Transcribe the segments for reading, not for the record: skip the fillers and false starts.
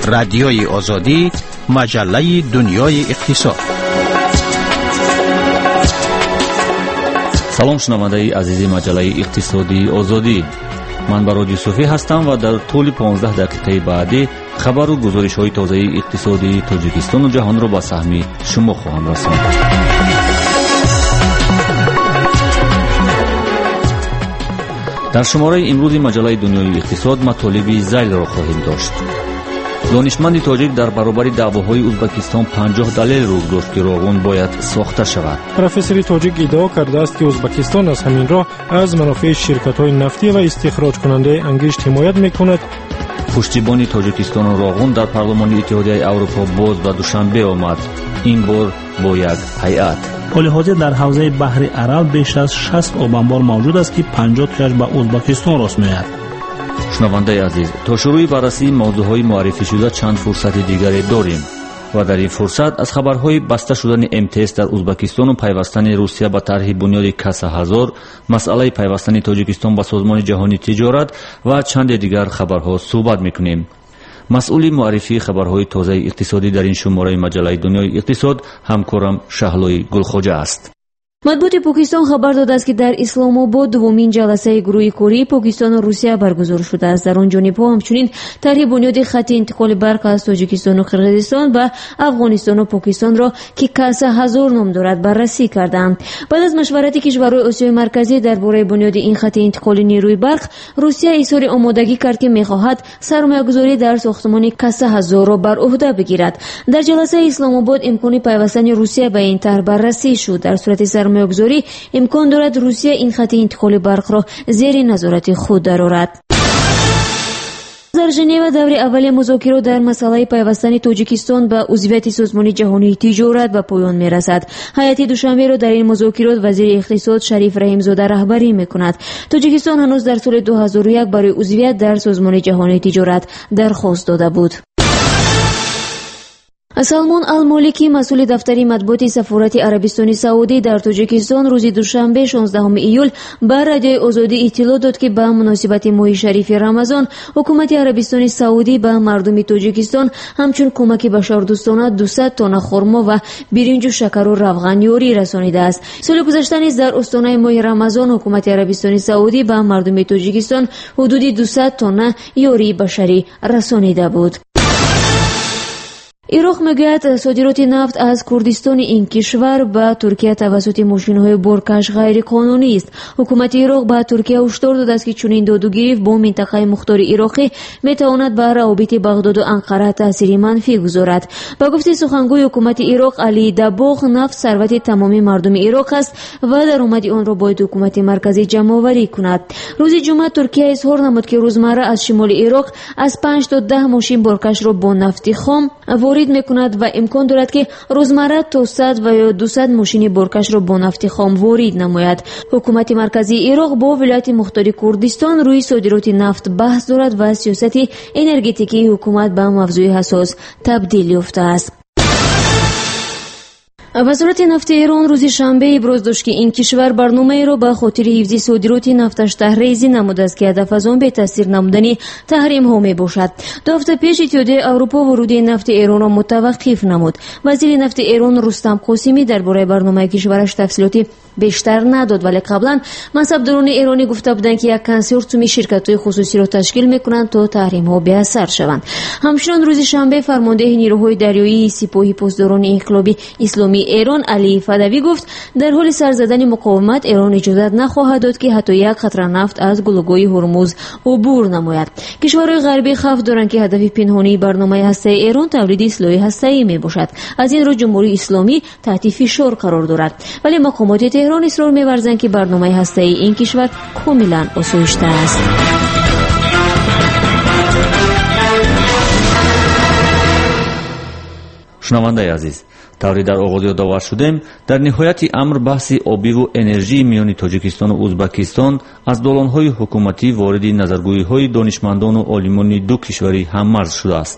رادیوی آزادی، مجله دنیای اقتصاد. سلام شنوندگان عزیز مجله اقتصادی آزادی. من براد یوسفی هستم و در طول 15 دقیقه بعدی خبر و گزارش‌های تازه اقتصادی تاجیکستان و جهان را به سهم شما خواهم رساند. در شماره امروز مجله دنیای اقتصاد مطالب ذیل را خواهیم داشت. دانشمند تاجیک در برابر دعواهای ازبکستان 50 دلیل روز داشت که راغون باید ساخته شود. پروفسور تاجیک ادعا کرده است که ازبکستان از همین راه از منافع شرکت‌های نفتی و استخراج کننده انگشت حمایت می‌کند. پشتیبانی تاجیکستان و راغون در پارلمان اتحادیه اروپا باز به دوشنبه آمد، این بار با یک هیئت. حال حاضر در حوزه بحر عرب بیش از 60 آبانبار موجود است که 50 تاش به ازبکستان راست می‌آید. شنونده عزیز، تا شروع بررسی موضوعهای معرفی شده چند فرصت دیگری داریم و در این فرصت از خبرهای بسته شدن MTS در ازبکستان و پیوستن روسیه به طرح بنیاد کاسه هزار، مسئله پیوستن تاجیکستان به سازمان جهانی تجارت و چند دیگر خبرها صحبت میکنیم. مسئول معرفی خبرهای تازه اقتصادی در این شماره مجله دنیای اقتصاد همکارم شهلوی گلخوجه است. матбуоти покистон хабар додааст ки дар исломобод дуввумин ҷаласаи гурӯҳи кории покистону русия баргузор шудааст. дар он ҷонибҳо ҳамчунин тарҳи бунёди хатти интиқоли барқ аз тоҷикистону қирғизистон ба афғонистону покистонро ки каса ҳазор ном дорад баррасӣ карданд. баъд аз машварати кишварҳои осиёи марказӣ дар бораи бунёди ин хатти интиқоли нерӯи барқ, русия изҳори омодагӣ кард ки мехоҳад сармоягузорӣ дар сохтмони каса ҳазорро бар уҳда бигирад. дар ҷаласаи исломобод имкони пайвастани русия ба ин тарҳ баррасӣ шуд. дар сурати сармоягузорӣ имкон дорад русия ин хатти интиқоли барқро зери назорати худ дарорад. дар Женева даври аввали музокирот дар масъалаи пайвастани тоҷикистон ба узвияти созмони ҷаҳонии тиҷорат ба поён мерасад. ҳайати душанберо дар ин музокирот вазири иқтисод Шариф Раҳимзода раҳбарӣ мекунад. тоҷикистон ҳанӯз дар соли 2001 барои узвият дар созмони ҷаҳонии тиҷорат дархост дода буд. Салмон Ал-Молики, масъули дафтари матбуоти сафорати Арабистони Саудӣ дар Тоҷикистон рӯзи душанбе 16 июл ба Радиои Озодӣ иттилоъ дод ки ба муносибати моҳи шарифи Рамазон ҳукумати Арабистони Саудӣ ба мардуми Тоҷикистон ҳамчун кӯмаки башардӯстона 200 тонна хурмо ва биринҷу шакару равған ёрӣ расонидааст. соли гузашта низ дар остонаи моҳи Рамазон ҳукумати Арабистони Саудӣ ба мардуми Тоҷикистон ҳудуди 200 тонна ёрии башарӣ расонида буд. ироқ мегӯяд содироти нафт аз курдистони ин кишвар ба Туркия тавассути мошинҳои боркаш ғайриқонунӣ аст. ҳукумати ироқ ба Туркия ҳушдор додааст ки чунин додугирифт бо минтақаи мухтори ироқӣ метавонад ба равобити Бағдоду Анқара таъсири манфӣ гузорад. ба гуфти сухангӯи ҳукумати ироқ Али Дабоғ, нафт сарвати тамоми мардуми ироқ аст ва даромади онро бояд ҳукумати марказӣ ҷамъоварӣ кунад. рӯзи ҷумъа Туркия изҳор намуд ки рӯзмарра аз шимоли ироқ аз 5 то 10 мошин боркашро бо нафти хом ворид мекунад ва имкон дорад ки рӯзмарра то 100 ва ё 200 мошини боркашро бо нафти хом ворид намояд. ҳукумати марказии ироқ бо вилояти мухтори Курдистон рӯи содироти нафт баҳс дорад ва сиёсати энергетикии ҳукумат ба мавзӯи ҳассос табдил ёфтааст. вазорати нафти Эрон рӯзи шанбе иброз дошт ки ин кишвар барномаеро ба хотири ҳифзи содироти нафташ таҳрезӣ намудааст ки ҳадаф аз он бетаъсир намудани таҳримҳо мебошад. 2 ҳафта пеш иттиҳодияи Аврупо воруди нафти Эронро мутаваққиф намуд. вазири нафти Эрон Рустам Қосимӣ дар бораи барномаи кишвараш тафсилоти бештар надод, вале қаблан мансабдорони эронӣ гуфта буданд ки як консорсиуми ширкатҳои хусусиро ташкил мекунанд то таҳримҳо беасар шаванд. ҳамчунин рӯзи шанбе фармондеҳи нирӯҳои дарёии сипоҳи постдорони инқилоби исломии Эрон Али Фадавӣ гуфт дар ҳоли сар задани муқовимат Эрон иҷозат нахоҳад дод ки ҳатто як қатра нафт аз гулугоҳи Ҳурмуз убур намояд. кишварҳои ғарбӣ хавф доранд ки ҳадафи пинҳонии барномаи ҳастаи Эрон тавлиди силоҳи ҳастаӣ мебошад. аз ин рӯ ҷумҳурии исломӣ таҳти фишор қарор дорад, вале мақомоти Теҳрон исрор меварзанд ки барномаи ҳастаи ин кишвар комилан осоишта аст. шунавандаи азиз, тавре дар оғоз ёдовар шудем, дар ниҳояти амр баҳси обиву энержии миёни Тоҷикистону Узбекистон аз долонҳои ҳукуматӣ вориди назаргӯиҳои донишмандону олимони ду кишвари ҳаммарз шудааст.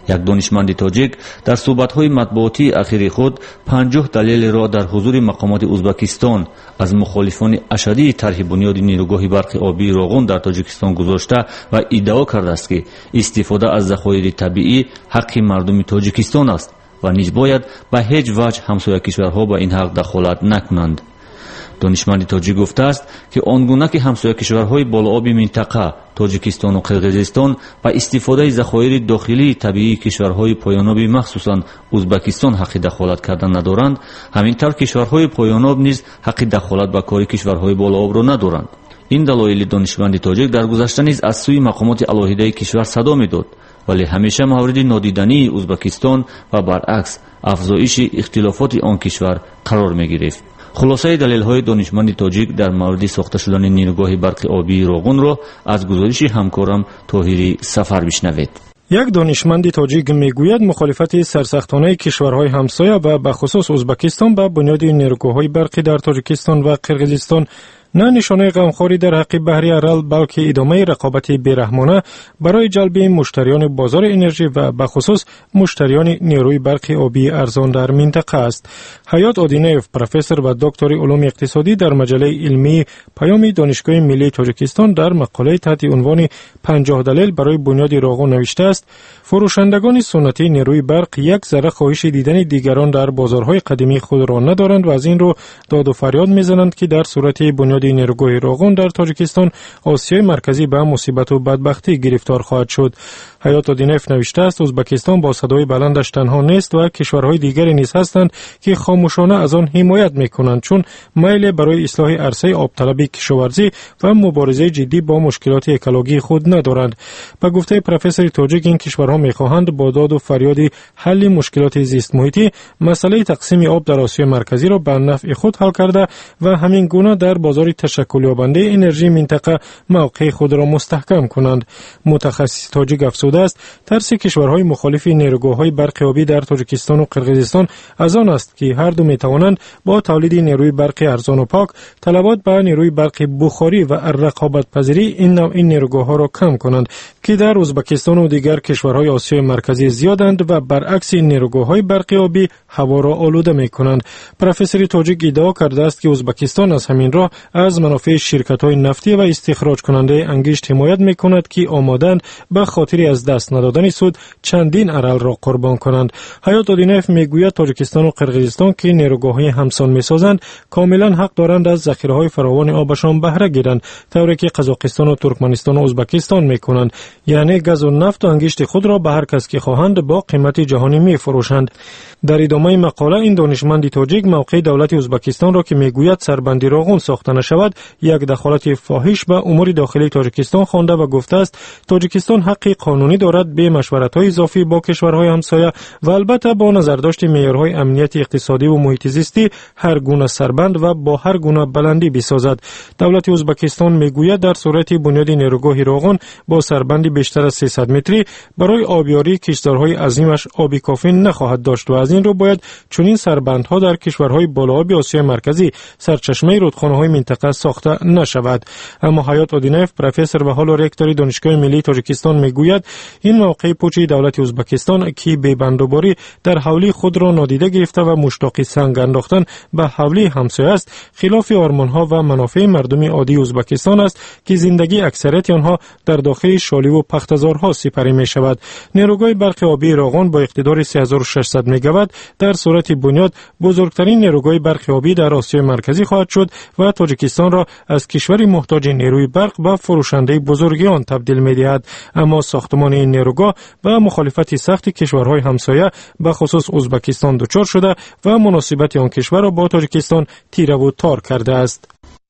یک دانشمند تاجیک در صحبت‌های مطبوعاتی اخیر خود 50 دلیل را در حضور مقامات ازبکستان از مخالفان اشدی طرح بنیاد نیروگاه برق آبی روغن در تاجیکستان گذاشته و ادعا کرده است که استفاده از ذخایر طبیعی حق مردم تاجیکستان است و نیز باید به هیچ وجه همسایه کشورها به این حق دخالت نکنند. دانشمند تاجیک گفته است که آنگونه که همسایه کشورهای بالآبی منطقه تاجیکستان و قرقیزستان با استفاده ذخایر داخلی طبیعی کشورهای پایاناب مخصوصا ازبکستان حق دخالت کردن ندارند، همینطور کشورهای پایاناب نیز حق دخالت به کار کشورهای بالآب را ندارند. این دلایل دانشمند تاجیک در گذشته نیز از سوی مقامات الهیده کشور صدا میداد، ولی همیشه مورد نادیدنی ازبکستان و برعکس افزایش اختلافات آن کشور قرار میگرفت. خلاصه دلیل‌های دانشمند تاجیک در مورد ساخته شدن نیروگاه برق آبی روغن را از گزارش همکارم طاهری سفر بشنوید. یک دانشمند تاجیک میگوید مخالفت سرسختانه کشورهای همسایه و به خصوص ازبکستان به بنیاد نیروگاه‌های برقی در تاجیکستان و قرقیزستان نه نشانه غمخواری در حق بحر ارال بلکه ادامه رقابت بیرحمانه برای جلب مشتریان بازار انرژی و به خصوص مشتریان نیروی برق آبی ارزان در منطقه است. حیات آدینیف پروفسور و دکتر علوم اقتصادی در مجله علمی پیام دانشگاه ملی تاجیکستان در مقاله تحت عنوان 50 دلیل برای بنیاد روغن نوشته است: فروشندگان سنتی نیروی برق یک ذره خواهش دیدن دیگران در بازارهای قدیمی خود را ندارند و از این رو داد و فریاد میزنند که در صورت بنیاد نیروگاه روغن در تاجیکستان آسیای مرکزی به مصیبت و بدبختی گرفتار خواهد شد. حیات آدینیف نوشته است ازبکستان با صدای بلندش تنها نیست و کشورهای دیگری نیز هستند که خاموشانه از آن حمایت میکنند، چون میل برای اصلاح عرصه آبطلبی کشاورزی و مبارزه جدی با مشکلات اکولوژی خود ندارند. به گفته پروفسور تاجیک این کشورها میخواهند با داد و فریاد حل مشکلات زیست محیطی مسئله تقسیم آب در آسیای مرکزی را به نفع خود حل کرده و همین گونه در بازار تشکل یابنده انرژی منطقه موقع خود را مستحکم کنند. متخصص تاجیک افزوده است ترس کشورهای مخالف نیروگاه‌های برق آبی در تاجیکستان و قرقیزستان از آن است که هر دو میتوانند با تولید نیروی برق ارزان و پاک طلبات به نیروی برق بخاری و رقابت پذیری این نوع نیروگاه‌ها را کم کنند که در ازبکستان و دیگر کشورهای آسیای مرکزی زیادند و برعکس نیروگاه‌های برق آبی هوا را آلوده می‌کنند. پروفسور تاجیک ادعا کرده است که ازبکستان از همین راه از منافع شرکت‌های نفتی و استخراج کننده انگشت حمایت می‌کند که آمادند به خاطر از دست ندادن سود چندین ارل را قربان کنند. حیات آدینیف میگوید تاجیکستان و قرقیزستان که نیروگاه‌های همسان می‌سازند کاملا حق دارند از ذخیره‌های فراوان آبشان بهره گیرند، طوری که قزاقستان و ترکمنستان و ازبکستان می‌کنند، یعنی گاز و نفت و انگشت خود را به هر کس که خواهند با قیمت جهانی می‌فروشند. در ادامه مقاله این دانشمند تاجیک موقع دولت ازبکستان را که میگوید سربندی روغن ساخته نشود یک دخالت فاحش به امور داخلی تاجیکستان خوانده و گفته است تاجیکستان حق قانونی دارد به مشورت‌های اضافی با کشورهای همسایه و البته با نظرداشت معیارهای امنیت اقتصادی و محیط زیستی هر گونه سربند و با هر گونه بلندی بسازد. دولت ازبکستان میگوید در صورت بنیاد نیروگاه روغن با سربندی بیشتر از 300 متری برای آبیاری کشتزارهای عظیمش آبی کافی نخواهد داشت و از این رو باید چنین سربندها در کشورهای بالآبی آسیای مرکزی سرچشمه رودخانه‌های منطقه ساخته نشود. اما حیات آدینیف پروفسور و حال رکتور دانشگاه ملی تاجیکستان میگوید این موقع پوچ دولت ازبکستان که به بندوباری در حولی خود را نادیده گرفته و مشتاق سنگ انداختن به حولی همسایه است خلاف آرمان‌ها و منافع مردم عادی ازبکستان است که زندگی اکثریت آنها در داخل شالی و پختزارها سپری می‌شود. نیروگاه برق آبی روغن با اقتدار 3600 مگاوات در صورت بنیاد بزرگترین نیروگاه برق آبی در آسیای مرکزی خواهد شد و تاجیکستان را از کشوری محتاج نیروی برق به فروشنده بزرگ آن تبدیل می‌دهد. اما ساختمان این نیروگاه و مخالفت سخت کشورهای همسایه به خصوص ازبکستان دچار شده و مناسبت آن کشور را با تاجیکستان تیره و تار کرده است.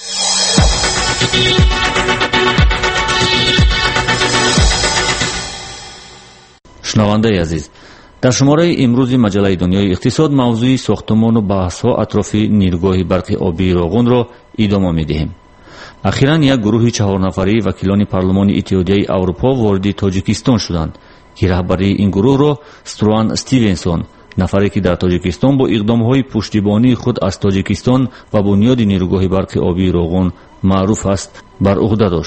شنونده عزیز، در شماره امروزی مجله دنیای اقتصاد موضوع ساختمان و بحث‌ها اطراف نیروگاه برق آبی روغن را ادامه می‌دهیم. اخیراً یک گروه 4 نفری وکیلان پارلمان اتحادیه اروپا وارد تاجیکستان شدند که رهبری این گروه را استروان استیونسون، نفری که در تاجیکستان با اقدام‌های پشتیبانی خود از تاجیکستان و بنیاد نیروگاه برق آبی روغن معروف است، بر عهده داشت.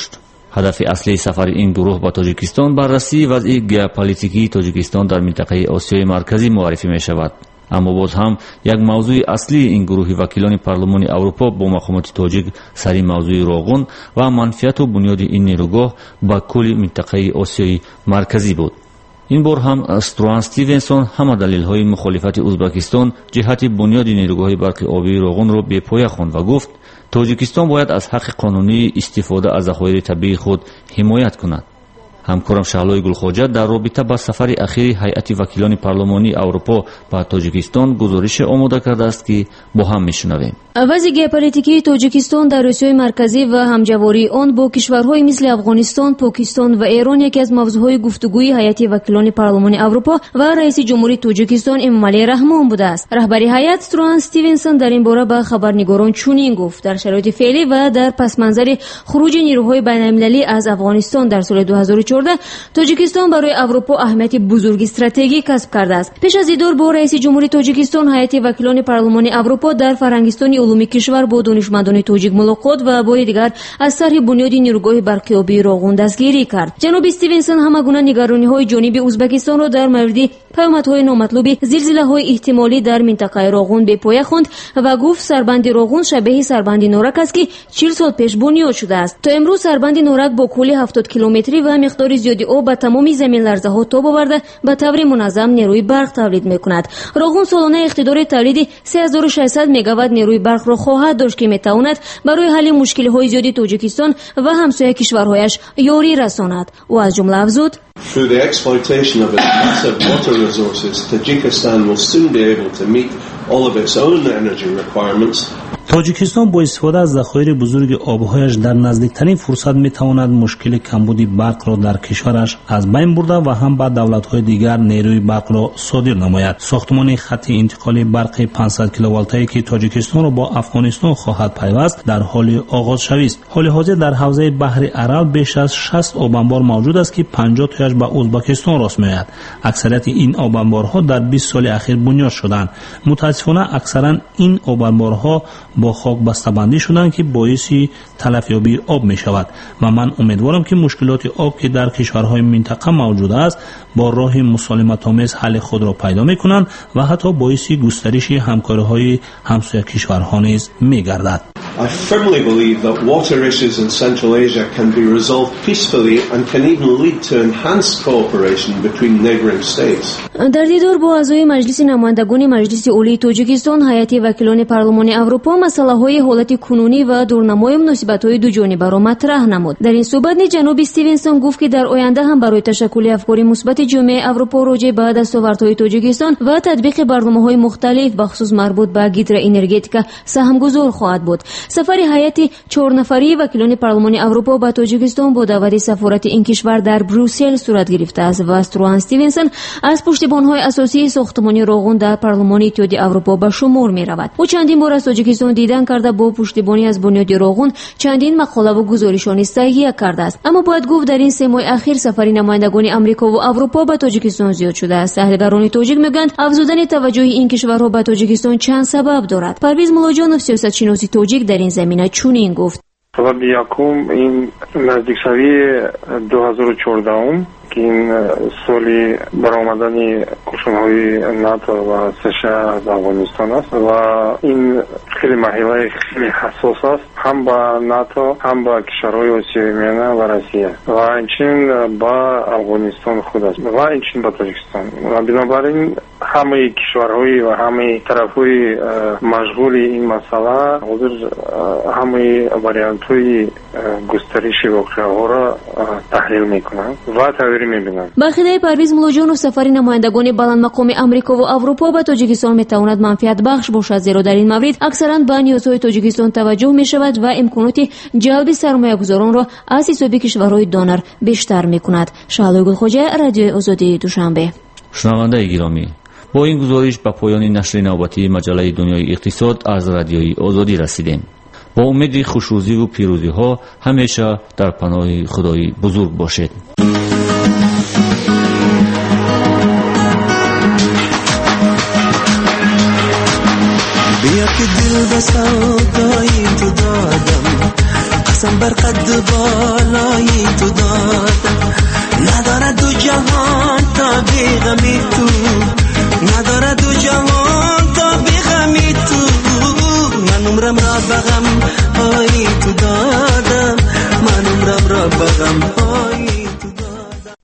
ҳадафи аслии сафари ин гурӯҳ ба тоҷикистон баррасии вазъи геополитикии тоҷикистон дар минтақаи осиёи марказӣ муаррифӣ мешавад. аммо боз ҳам як мавзӯи аслии ин гурӯҳи вакилони парлумони аврупо бо мақомоти тоҷик сари мавзӯи роғун ва манфиату бунёди ин нерӯгоҳ ба кулли минтақаи осиёи марказӣ буд. ин бор ҳам Струан Стивенсон ҳама далелҳои мухолифати Узбекистон ҷиҳати бунёди нерӯгоҳи барқи обии роғунро бепоя хонд ва гуфт тоҷикистон бояд аз ҳаққи қонунии истифода аз захоири табиии худ ҳимоят кунад. ҳамкорам Шаҳлои Гулхоҷа дар робита ба сафари ахири ҳайати вакилони парлумонии Аврупо ба Тоҷикистон гузорише омода кардааст, ки бо ҳам мешунавем. вазъи геополитикии Тоҷикистон дар Осиёи марказӣ ва ҳамҷавории он бо кишварҳои мисли Афғонистон, Покистон ва Эрон яке аз мавзӯъҳои гуфтугӯи ҳайати вакилони парлумони Аврупо ва раиси ҷумҳурии Тоҷикистон Эмомалӣ Раҳмон будааст. раҳбари ҳайат Струан Стивенсон дар ин бора ба хабарнигорон чунин гуфт: дар шароити феълӣ ва дар пасманзари хуруҷи нерӯҳои байналмилалӣ аз Афғонистон дар соли 2014 Тоҷикистон барои Аврупо аҳамияти бузурги стратегӣ касб кардааст. пеш аз дидор бо раиси ҷумҳурии Тоҷикистон ҳайати вакилони парлумони Аврупо дар фарҳангистони улуми кишвар бо донишмандони тоҷик мулоқот ва бори дигар аз сарҳи бунёди нерӯгоҳи барқиёбии роғун дастгирӣ кард. ҷаноби Стивенсон ҳама гуна нигарониҳои ҷониби Узбекистонро дар мавриди паёмадҳои номатлуби зилзилаҳои эҳтимолӣ дар минтақаи роғун бепоя хонд ва гуфт сарбанди роғун шабеҳи сарбанди норак аст, ки 40 сол пеш бунёд шудааст. то имрӯз сарбанди норак бо кӯли 70 километрӣ ва миқдори зиёди об ба тамоми заминларзаҳо тоб оварда ба таври муназзам нерӯи барқ тавлид мекунад. роғун солона иқтидори тавлиди 3600 мегаватт нерӯи барқро хоҳад дошт, ки метавонад барои ҳалли мушкилиҳои зиёди Тоҷикистон ва ҳамсоя кишварҳояш ёрӣ расонад. ӯ аз ҷумла афзуд: Through the exploitation of its massive water resources, Tajikistan will soon be able to meet all of its own energy requirements. тоҷикистон бо истифода аз захоири бузурги обҳояш дар наздиктарин фурсат метавонад мушкили камбуди барқро дар кишвараш аз байн бурда ва ҳам ба давлатҳои дигар нерӯи барқро содир намояд. сохтмони хатти интиқоли барқи 500 киловолтае ки тоҷикистонро бо афғонистон хоҳад пайваст дар ҳоли оғозшавист. ҳоли ҳозир дар ҳавзаи баҳри Арал беш аз 60 обанбор мавҷуд аст, ки 50 тояш ба Узбекистон рост меояд. аксарияти ин обанборҳо дар 20 соли ахир бунёд шуданд. мутаассифона аксаран ин обанборҳо бо хок бастабандӣ шуданд, ки боиси талафёбии об мешавад ва ман умедворам, ки мушкилоти об, ки дар кишварҳои минтақа мавҷуд аст, бо роҳи мусолиматомез ҳалли худро пайдо мекунанд ва ҳатто боиси густариши ҳамкориҳои ҳамсоя кишварҳо низ мегардад. I firmly believe that water issues in Central Asia can be resolved peacefully and can even lead to enhanced cooperation between neighbouring states. дар дидор бо аъзои маҷлиси намояндагони маҷлиси олии Тоҷикистон ҳайати вакилони парлумони Аврупо масъалаҳои ҳолати кунунӣ ва дурнамои муносибатҳои дуҷонибаро матраҳ намуд. дар ин суҳбат низ ҷаноби Стивенсон гуфт, ки дар оянда ҳам барои ташаккули афкори мусбати ҷомеаи Аврупо роҷеъ ба дастовардҳои Тоҷикистон ва татбиқи барномаҳои мухталиф бахусус марбут ба гидроэнергетика саҳмгузор хоҳад буд. сафари ҳайати 4 нафарии вакилони парлумони Аврупо ба Тоҷикистон бо даъвати сафорати ин кишвар дар Брюссел сурат гирифтааст ва Струан Стивенсон аз пуштибонҳои асосии сохтмони роғун дар парлумони Иттиҳоди Аврупо ба шумор меравад. ӯ чандин бор аз Тоҷикистон дидан карда бо пуштибонӣ аз бунёди роғун чандин мақолаву гузоришони таҳия кардааст. аммо бояд гуфт, дар ин 3 моҳи ахир сафари намояндагони Амрикову Аврупо ба Тоҷикистон зиёд шудааст. таҳлилгарони тоҷик мегӯянд афзудани таваҷҷӯҳи ин кишварҳо ба Тоҷикистон чанд сабаб дорад. Парвиз Муллоҷонов, сиёсатшиноси тоҷик, дар ин замина чунин гуфт: сабаби якум ин наздикшавии 2014 ки ин соли баромадани кӯшунҳои НАТО ва США аз Афғонистон аст ва ин хеле маҳилаи хеле ҳассос аст ҳам ба НАТО, ҳам ба кишварҳои Осиёи Миёна ва Россия ва инчунин ба Афғонистон худ аст ва инчунин ба Тоҷикистон. ва бинобар ин ҳамаи кишварҳои ва ҳамаи тарафҳои машғули ин масъала ҳозир ҳамаи вариантҳои густариши воқеаҳоро таҳлил мекунанд ва ба хидаи Парвиз Муллоҷонов, сафари намояндагони баландмақоми Амрикову Аврупо ба Тоҷикистон метавонад манфиатбахш бошад, зеро дар ин маврид аксаран ба ниёзҳои Тоҷикистон таваҷҷӯҳ мешавад ва имконоти ҷалби сармоягузоронро аз ҳисоби кишварҳои донор бештар мекунад. Шаҳлои Гулхоҷа, Радиои Озодии Душанбе. шунавандаи гиромӣ, бо ин гузориш ба поёни нашри навбатии маҷаллаи Дунёи иқтисод аз Радиои Озодӣ расидем. با امید خوشروزی و پیروزی ها همیشه در پناه خدای بزرگ باشید. بیا که دل به سودای تو دادم، نفسم بر قد بالای تو دادم، نداره دو جهان تا بی غمی تو، نداره دو جهان تا بی غمی تو. من عمرم را بغم های تو دادم، من عمرم را بغم